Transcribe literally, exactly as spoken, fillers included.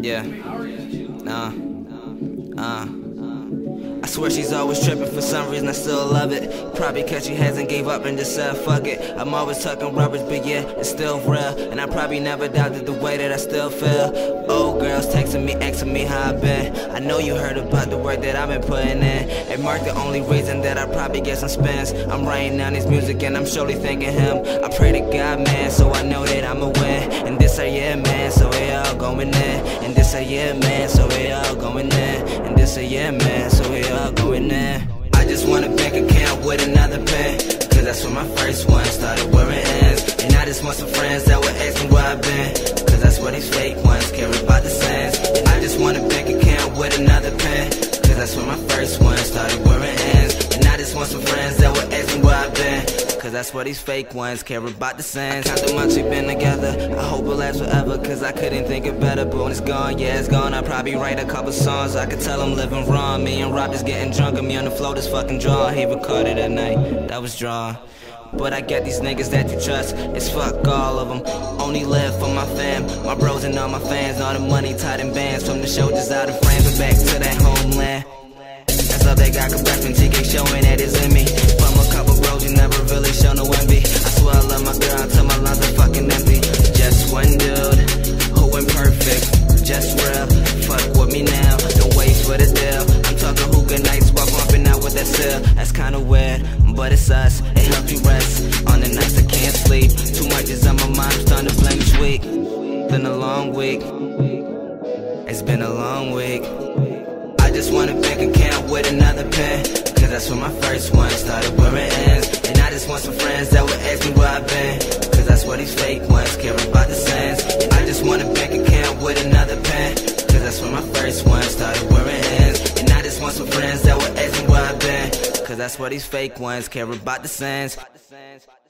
Yeah. Uh. Uh. I swear she's always tripping, for some reason I still love it. Probably cause she hasn't gave up and just said fuck it. I'm always talking rubbish, but yeah, it's still real. And I probably never doubted the way that I still feel. Old girls texting me, asking me how I been. I know you heard about the work that I've been putting in. And Mark the only reason that I probably get some spins. I'm writing down this music and I'm surely thanking him. I pray to God, man, so I know that I'ma win. And this a year, man, so we all going in. And this a year, man, so we all going in. And this a year, man, so we all going in. I just want a bank account with another pen, cause that's when my first one started where it ends. And I just want some friends that will ask me where I've been, cause that's where these fake ones care about the sands. And I just want a bank account with another pen, cause that's when my first one started where it ends. And I just want some friends that will ask me where I've been, cause that's where these fake ones care about the sands. Count the months we've been together, I hope it lasts forever, cause I couldn't think of better. But when it's gone, yeah it's gone, I'll probably write a couple songs. I could tell I'm living wrong, me and Rob just getting drunk, and me on the floor just fucking drawing. He recorded at night, that was drawn. But I get these niggas that you trust, it's fuck all of them. Only live for my fam, my bros and all my fans. All the money tied in bands, from the shoulders out of frames and back to that homeland. That's all they got, cause back when T K showing that it's in me. From a couple bros, you never really show no envy. I swear I love my girl until my lungs are fucking empty. Just one dude, who imperfect, just real. Fuck with me now, don't wait for the deal. I'm talking hookah nights, walk bumping out with that seal. That's kinda weird, but it's us. It helps you rest on the nights I can't sleep. Too much is on my mind, I'm starting to blame each week. Been a long week, it's been a long week. I just want a bank account with another pen, cause that's when my first one started where it ends. And I just want some friends that will ask me where I've been, cause that's where these fake ones care about the sands. And I just want a bank account with another pen, cause that's when my first one started where it ends. And I just want some friends that will ask me where I've been, cause that's where these fake ones care about the sands.